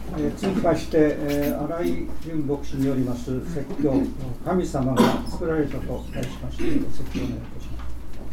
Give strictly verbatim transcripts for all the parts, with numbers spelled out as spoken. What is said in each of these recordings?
えー、続きまして、えー、新井純牧師によります説教、神様が作られたと題しましてご説教をお願いいたします。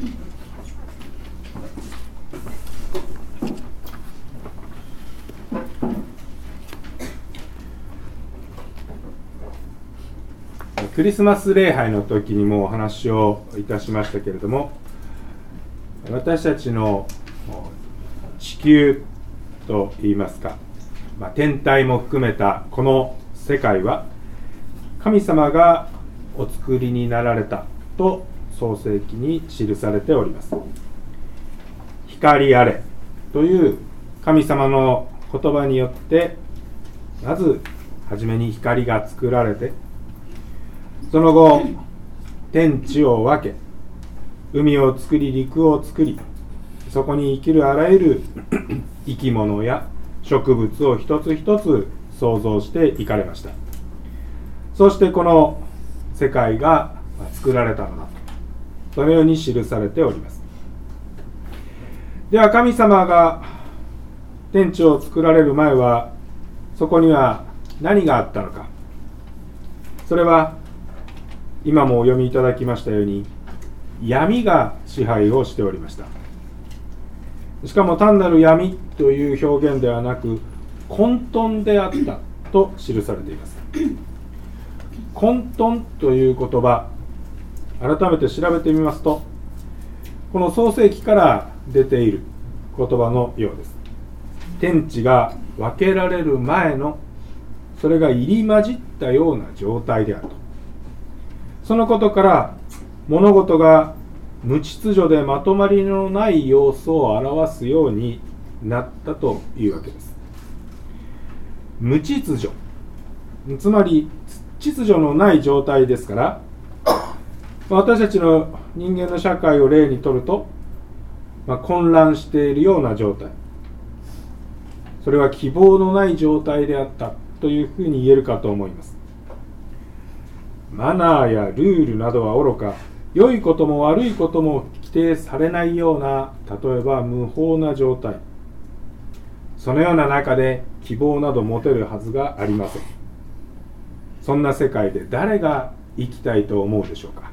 クリスマス礼拝の時にもお話をいたしましたけれども、私たちの地球といいますか、まあ、天体も含めたこの世界は神様がお作りになられたと創世記に記されております。光あれという神様の言葉によってまず初めに光が作られて、その後天地を分け、海を作り陸を作り、そこに生きるあらゆる生き物や植物を一つ一つ創造していかれました。そしてこの世界が作られたのだと、そのように記されております。では神様が天地を作られる前はそこには何があったのか。それは今もお読みいただきましたように闇が支配をしておりました。しかも単なる闇という表現ではなく混沌であったと記されています。混沌という言葉、改めて調べてみますと、この創世記から出ている言葉のようです。天地が分けられる前の、それが入り混じったような状態であると。そのことから物事が無秩序でまとまりのない様子を表すようになったというわけです。無秩序、つまり秩序のない状態ですから、私たちの人間の社会を例にとると、まあ、混乱しているような状態、それは希望のない状態であったというふうに言えるかと思います。マナーやルールなどはおろか、良いことも悪いことも規定されないような、例えば無法な状態、そのような中で希望など持てるはずがありません。そんな世界で誰が生きたいと思うでしょうか。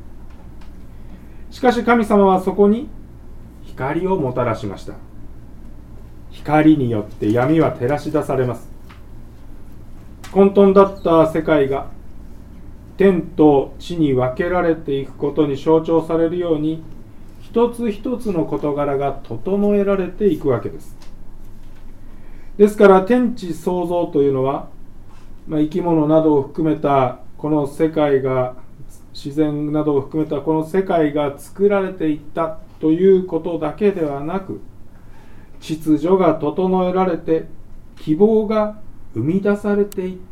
しかし神様はそこに光をもたらしました。光によって闇は照らし出されます。混沌だった世界が天と地に分けられていくことに象徴されるように、一つ一つの事柄が整えられていくわけです。ですから天地創造というのは、まあ、生き物などを含めたこの世界が、自然などを含めたこの世界が作られていったということだけではなく、秩序が整えられて希望が生み出されていった、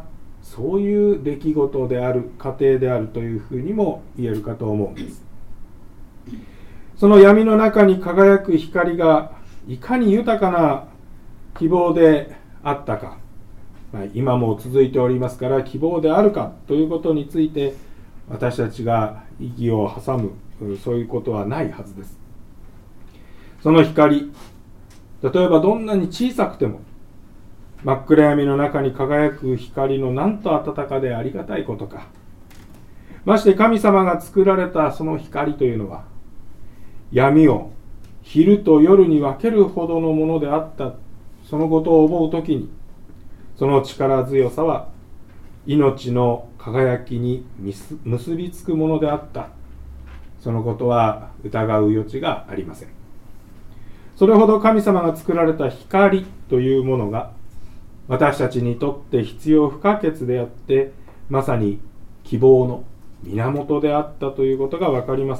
そういう出来事である、過程であるというふうにも言えるかと思うんです。その闇の中に輝く光がいかに豊かな希望であったか、まあ、今も続いておりますから希望であるかということについて、私たちが息を挟む、そういうことはないはずです。その光、例えばどんなに小さくても、真っ暗闇の中に輝く光のなんと温かでありがたいことか。まして神様が作られたその光というのは、闇を昼と夜に分けるほどのものであった、そのことを思うときに、その力強さは命の輝きに結びつくものであった。そのことは疑う余地がありません。それほど神様が作られた光というものが、私たちにとって必要不可欠であって、まさに希望の源であったということが分かります。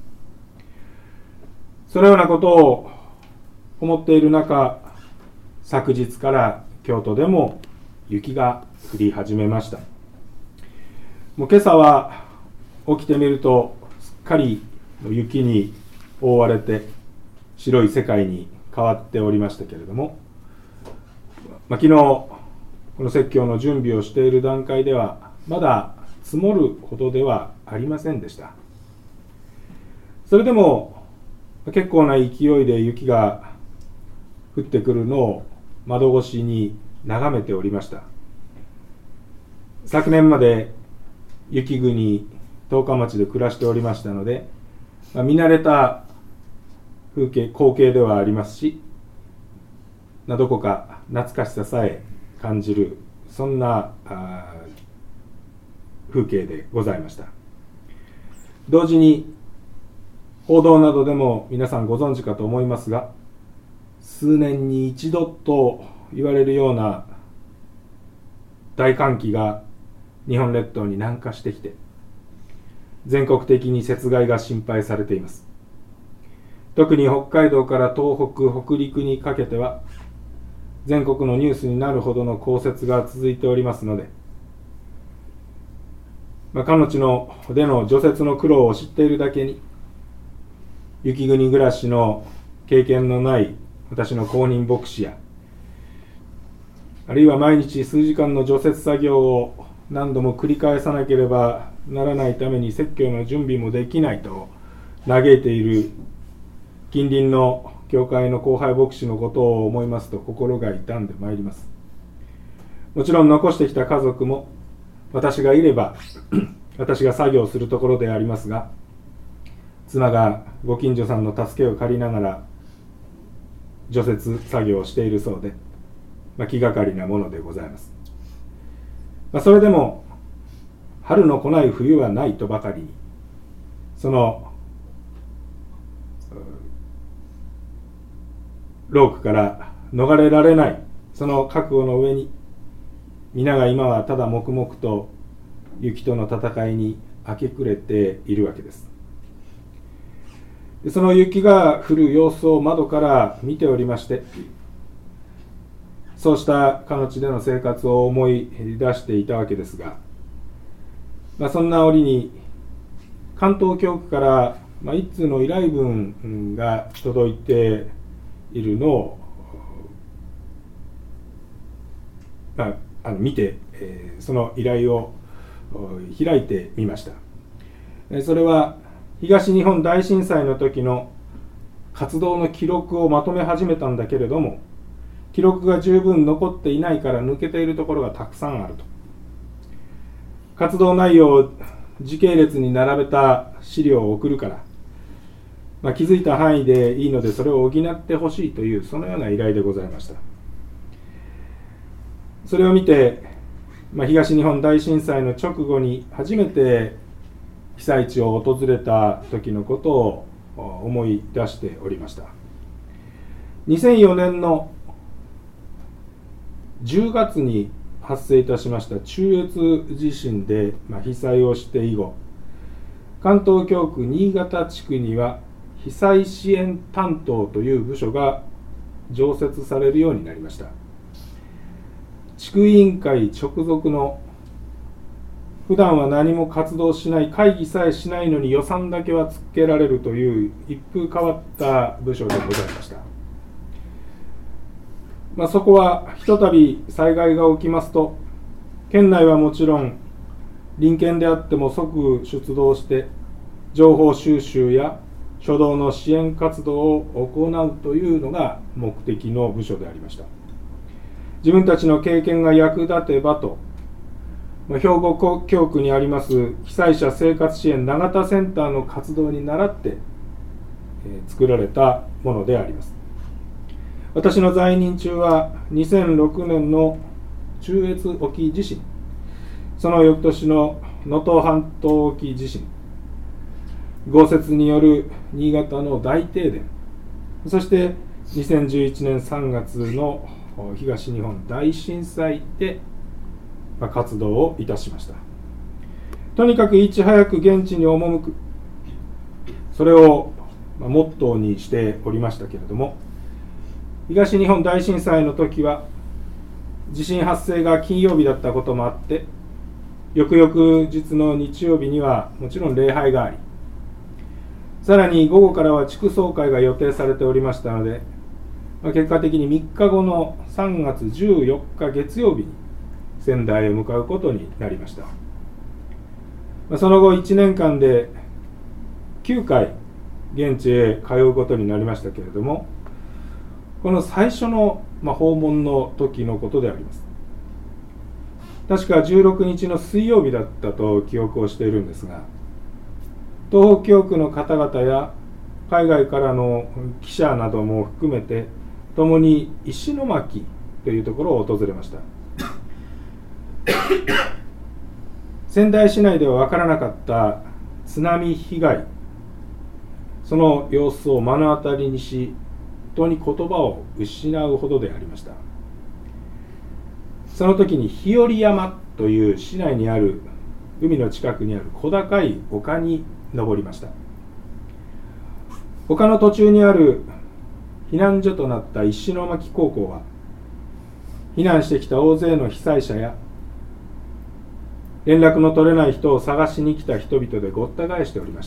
そのようなことを思っている中、昨日から京都でも雪が降り始めました。もう今朝は起きてみると、すっかり雪に覆われて白い世界に変わっておりましたけれども、まあ、昨日この説教の準備をしている段階ではまだ積もるほどではありませんでした。それでも結構な勢いで雪が降ってくるのを窓越しに眺めておりました。昨年まで雪国十日町で暮らしておりましたので、まあ、見慣れた風景光景ではありますし、どこか懐かしささえ感じる、そんな風景でございました。同時に報道などでも皆さんご存知かと思いますが、数年に一度と言われるような大寒気が日本列島に南下してきて、全国的に雪害が心配されています。特に北海道から東北、北陸にかけては全国のニュースになるほどの降雪が続いておりますので、まあ、彼女のでの除雪の苦労を知っているだけに、雪国暮らしの経験のない私の公認牧師や、あるいは毎日数時間の除雪作業を何度も繰り返さなければならないために説教の準備もできないと嘆いている近隣の教会の後輩牧師のことを思いますと心が痛んでまいります。もちろん残してきた家族も私がいれば私が作業するところでありますが、妻がご近所さんの助けを借りながら除雪作業をしているそうで、まあ、気がかりなものでございます。まあ、それでも春の来ない冬はないとばかりに、その労苦から逃れられないその覚悟の上に、皆が今はただ黙々と雪との戦いに明け暮れているわけです。その雪が降る様子を窓から見ておりまして、そうした彼地での生活を思い出していたわけですが、まあ、そんな折に関東教区から、まあ、一通の依頼文が届いているのを、まあ、あの見て、えー、その依頼を開いてみました。それは東日本大震災の時の活動の記録をまとめ始めたんだけれども、記録が十分残っていないから抜けているところがたくさんあると。活動内容を時系列に並べた資料を送るから、まあ、気づいた範囲でいいのでそれを補ってほしいという、そのような依頼でございました。それを見て、まあ、東日本大震災の直後に初めて被災地を訪れた時のことを思い出しておりました。にせんよねんのじゅうがつに発生いたしました中越地震で、まあ、被災をして以後、関東教区新潟地区には被災支援担当という部署が常設されるようになりました。地区委員会直属の、普段は何も活動しない、会議さえしないのに予算だけはつけられるという一風変わった部署でございました。まあ、そこはひとたび災害が起きますと、県内はもちろん隣県であっても即出動して情報収集や初動の支援活動を行うというのが目的の部署でありました。自分たちの経験が役立てばと、兵庫教区にあります被災者生活支援長田センターの活動に倣って作られたものであります。私の在任中はにせんろくねんの中越沖地震、その翌年の能登半島沖地震、豪雪による新潟の大停電、そしてにせんじゅういちねんさんがつの東日本大震災で活動をいたしました。とにかくいち早く現地に赴く、それをモットーにしておりましたけれども、東日本大震災の時は地震発生が金曜日だったこともあって、翌々日の日曜日にはもちろん礼拝があり、さらに午後からは地区総会が予定されておりましたので、結果的にみっかごのさんがつじゅうよっか月曜日に仙台へ向かうことになりました。その後いちねんかんできゅうかい現地へ通うことになりましたけれども、この最初のまあ、訪問の時のことであります。確かじゅうろくにちの水曜日だったと記憶をしているんですが、東北教区の方々や海外からの記者なども含めて共に石巻というところを訪れました。仙台市内では分からなかった津波被害、その様子を目の当たりにし、本当に言葉を失うほどでありました。その時に日和山という市内にある海の近くにある小高い丘に登りました。丘の途中にある避難所となった石巻高校は、避難してきた大勢の被災者や連絡の取れない人を探しに来た人々でごった返しておりました。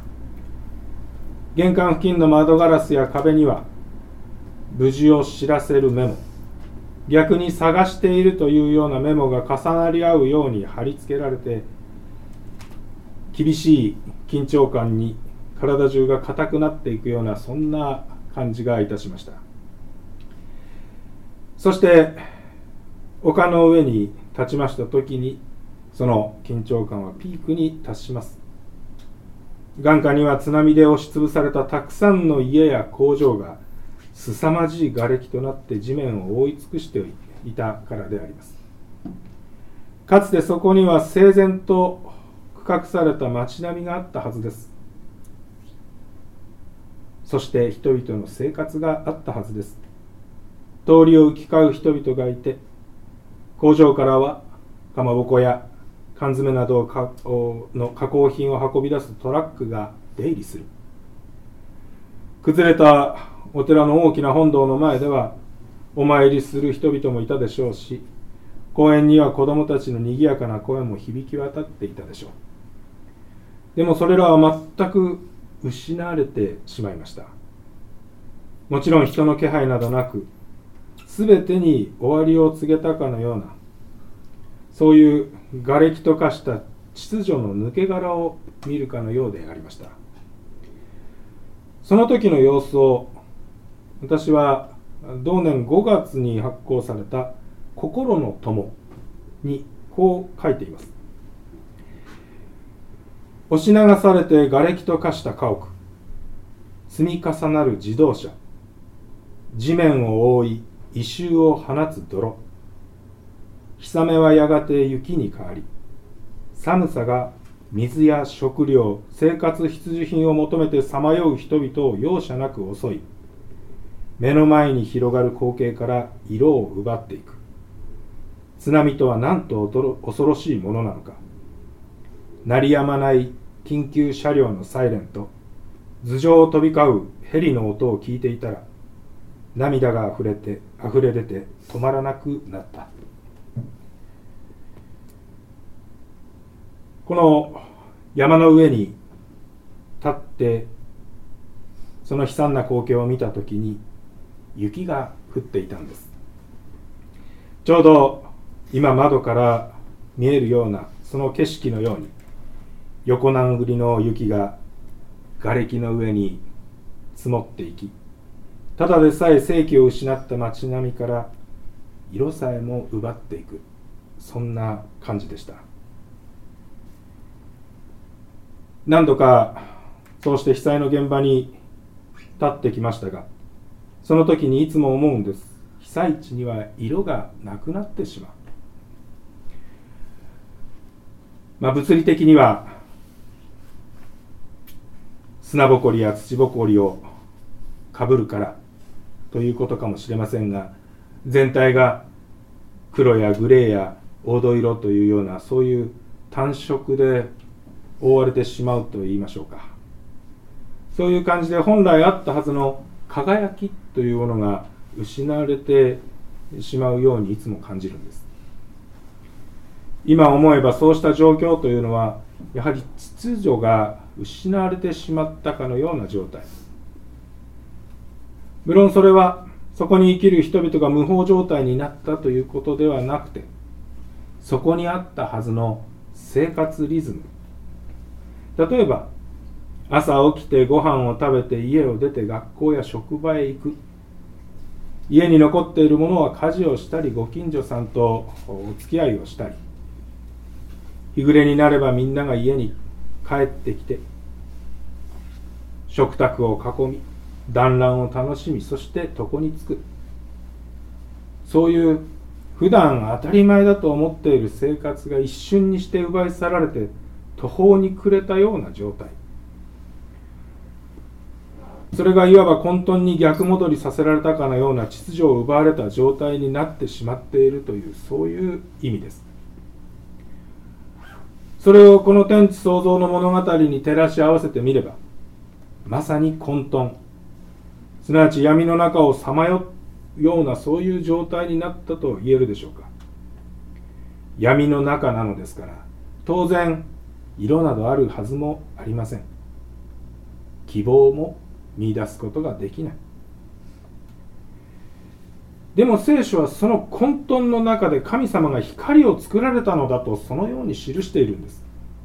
玄関付近の窓ガラスや壁には無事を知らせるメモ、逆に探しているというようなメモが重なり合うように貼り付けられて、厳しい緊張感に体中が硬くなっていくような、そんな感じがいたしました。そして丘の上に立ちました時に、その緊張感はピークに達します。眼下には津波で押しつぶされたたくさんの家や工場が凄まじい瓦礫となって地面を覆い尽くしていたからであります。かつてそこには整然と区画された町並みがあったはずです。そして人々の生活があったはずです。通りを行き交う人々がいて、工場からはかまぼこや缶詰などの加工品を運び出すトラックが出入りする。崩れたお寺の大きな本堂の前ではお参りする人々もいたでしょうし、公園には子どもたちのにぎやかな声も響き渡っていたでしょう。でもそれらは全く失われてしまいました。もちろん人の気配などなく、すべてに終わりを告げたかのような、そういう瓦礫と化した秩序の抜け殻を見るかのようでありました。その時の様子を私は同年ごがつに発行された心の友にこう書いています。押し流されて瓦礫と化した家屋、積み重なる自動車、地面を覆い異臭を放つ泥、日雨はやがて雪に変わり、寒さが水や食料、生活必需品を求めてさまよう人々を容赦なく襲い、目の前に広がる光景から色を奪っていく。津波とはなんと恐ろしいものなのか。鳴りやまない緊急車両のサイレンと頭上を飛び交うヘリの音を聞いていたら、涙があふれて溢れ出て止まらなくなった。この山の上に立ってその悲惨な光景を見たときに、雪が降っていたんです。ちょうど今窓から見えるようなその景色のように、横殴りの雪が瓦礫の上に積もっていき、ただでさえ生気を失った街並みから色さえも奪っていく、そんな感じでした。何度かそうして被災の現場に立ってきましたが、その時にいつも思うんです。被災地には色がなくなってしまう。まあ、物理的には砂ぼこりや土ぼこりをかぶるからということかもしれませんが、全体が黒やグレーや黄土色というような、そういう単色で覆われてしまうと言いましょうか。そういう感じで本来あったはずの輝きというものが失われてしまうようにいつも感じるんです。今思えばそうした状況というのは、やはり秩序が失われてしまったかのような状態。無論それはそこに生きる人々が無法状態になったということではなくて、そこにあったはずの生活リズム。例えば朝起きてご飯を食べて家を出て学校や職場へ行く。 家に残っているものは家事をしたり、ご近所さんとお付き合いをしたり、日暮れになればみんなが家に帰ってきて、食卓を囲み、団らんを楽しみ、そして床につく。そういう普段当たり前だと思っている生活が一瞬にして奪い去られて途方に暮れたような状態。それがいわば混沌に逆戻りさせられたかのような秩序を奪われた状態になってしまっているという、そういう意味です。それをこの天地創造の物語に照らし合わせてみれば、まさに混沌、すなわち闇の中をさまようようなそういう状態になったと言えるでしょうか。闇の中なのですから、当然色などあるはずもありません。希望も見出すことができない。でも聖書はその混沌の中で神様が光を作られたのだとそのように記しているんです。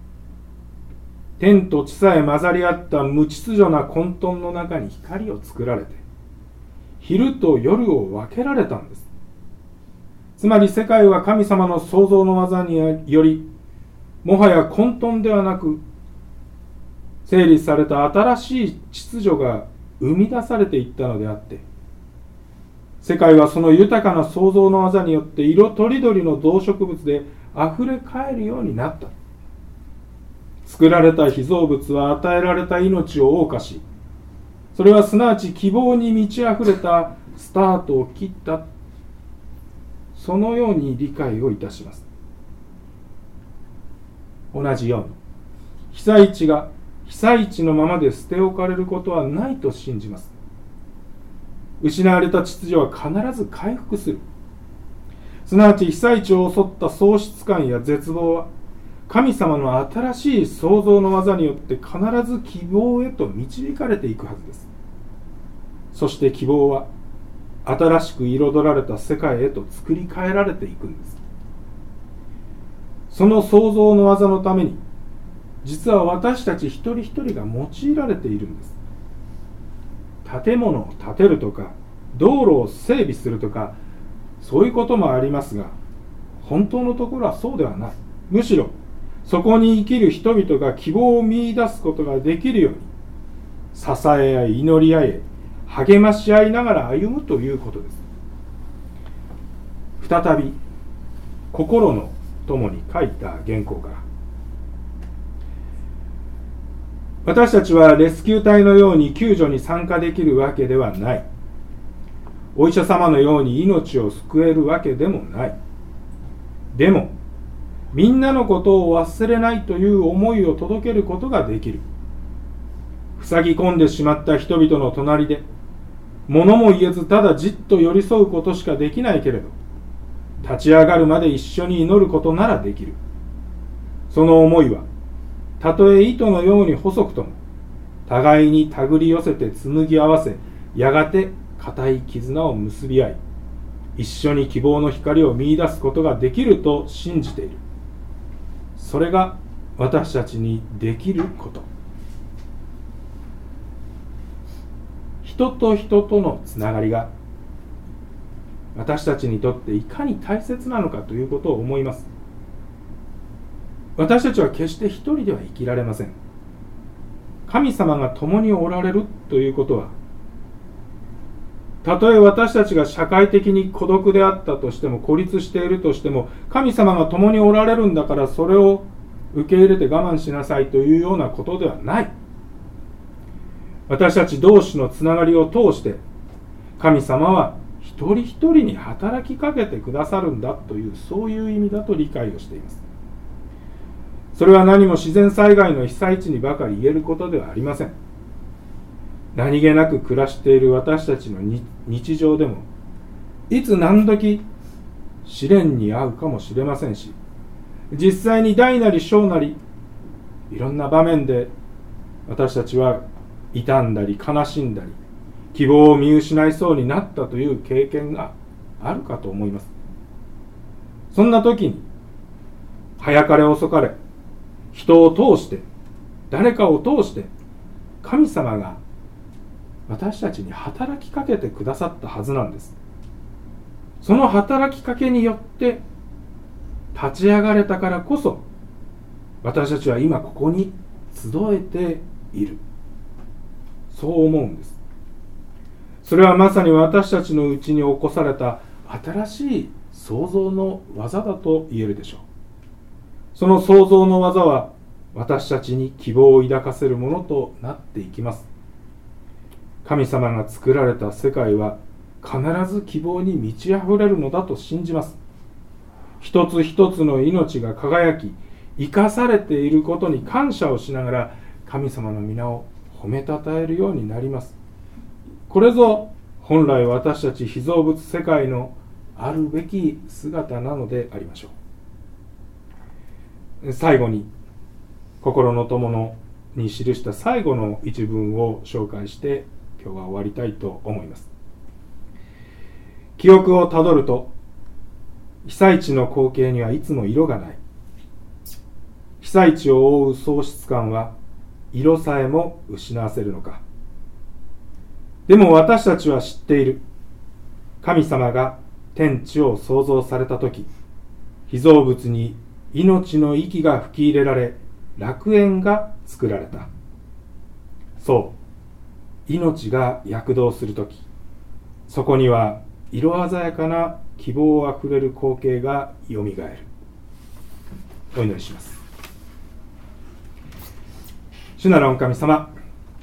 天と地さえ混ざり合った無秩序な混沌の中に光を作られて、昼と夜を分けられたんです。つまり世界は神様の創造の技により、もはや混沌ではなく、整理された新しい秩序が生み出されていったのであって、世界はその豊かな創造の技によって色とりどりの動植物であふれかえるようになった。作られた被造物は与えられた命を謳歌し、それはすなわち希望に満ち溢れたスタートを切った、そのように理解をいたします。同じように被災地が被災地のままで捨て置かれることはないと信じます。失われた秩序は必ず回復する。すなわち被災地を襲った喪失感や絶望は神様の新しい創造の技によって必ず希望へと導かれていくはずです。そして希望は新しく彩られた世界へと作り変えられていくんです。その創造の技のために実は私たち一人一人が用いられているんです。建物を建てるとか道路を整備するとか、そういうこともありますが、本当のところはそうではない。むしろそこに生きる人々が希望を見出すことができるように、支え合い祈り合い励まし合いながら歩むということです。再び心の友に書いた原稿から、私たちはレスキュー隊のように救助に参加できるわけではない。お医者様のように命を救えるわけでもない。でもみんなのことを忘れないという思いを届けることができる。塞ぎ込んでしまった人々の隣で物も言えずただじっと寄り添うことしかできないけれど、立ち上がるまで一緒に祈ることならできる。その思いはたとえ糸のように細くとも互いに手繰り寄せて紡ぎ合わせ、やがて固い絆を結び合い、一緒に希望の光を見出すことができると信じている。それが私たちにできること。人と人とのつながりが私たちにとっていかに大切なのかということを思います。私たちは決して一人では生きられません。神様が共におられるということは、たとえ私たちが社会的に孤独であったとしても、孤立しているとしても、神様が共におられるんだからそれを受け入れて我慢しなさいというようなことではない。私たち同士のつながりを通して神様は一人一人に働きかけてくださるんだという、そういう意味だと理解をしています。それは何も自然災害の被災地にばかり言えることではありません。何気なく暮らしている私たちの日常でも、いつ何時試練に遭うかもしれませんし、実際に大なり小なりいろんな場面で私たちは傷んだり悲しんだり希望を見失いそうになったという経験があるかと思います。そんな時に早かれ遅かれ人を通して、誰かを通して神様が私たちに働きかけてくださったはずなんです。 その働きかけによって立ち上がれたからこそ、私たちは今ここに集えている。そう思うんです。それはまさに私たちのうちに起こされた新しい創造の技だと言えるでしょう。その創造の技は私たちに希望を抱かせるものとなっていきます。神様が作られた世界は必ず希望に満ち溢れるのだと信じます。一つ一つの命が輝き生かされていることに感謝をしながら神様の皆を褒めたたえるようになります。これぞ本来私たち被造物世界のあるべき姿なのでありましょう。最後に心の友のに記した最後の一文を紹介して今日は終わりたいと思います。記憶をたどると被災地の光景にはいつも色がない。被災地を覆う喪失感は色さえも失わせるのか。でも私たちは知っている。神様が天地を創造されたとき、被造物に命の息が吹き入れられ、楽園が作られた。そう、命が躍動するとき、そこには色鮮やかな希望あふれる光景がよみがえる。お祈りします。主なる御神様、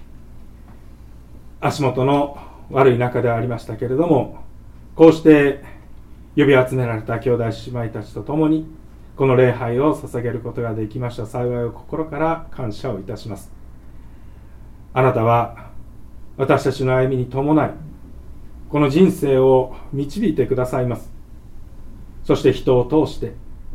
足元の悪い中ではありましたけれども、こうして呼び集められた兄弟姉妹たちと共にこの礼拝を捧げることができました幸いを心から感謝をいたします。あなたは私たちの歩みに伴いこの人生を導いてくださいます。そして人を通して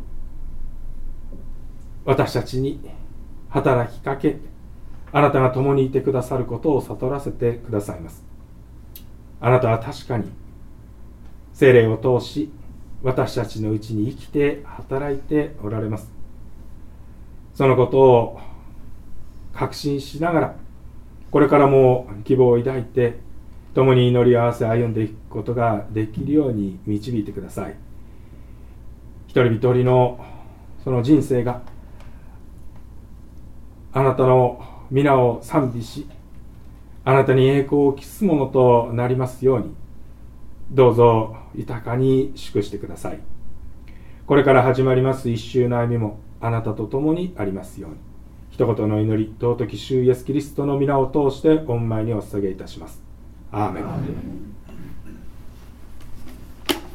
私たちに働きかけ、あなたが共にいてくださることを悟らせてくださいます。あなたは確かに聖霊を通し私たちのうちに生きて働いておられます。そのことを確信しながらこれからも希望を抱いて共に祈り合わせ歩んでいくことができるように導いてください。一人一人のその人生があなたの皆を賛美し、あなたに栄光を期すものとなりますように、どうぞ豊かに祝してください。これから始まります一週の歩みもあなたと共にありますように。一言の祈り、尊き主イエスキリストの皆を通して御前にお捧げいたします。アーメン。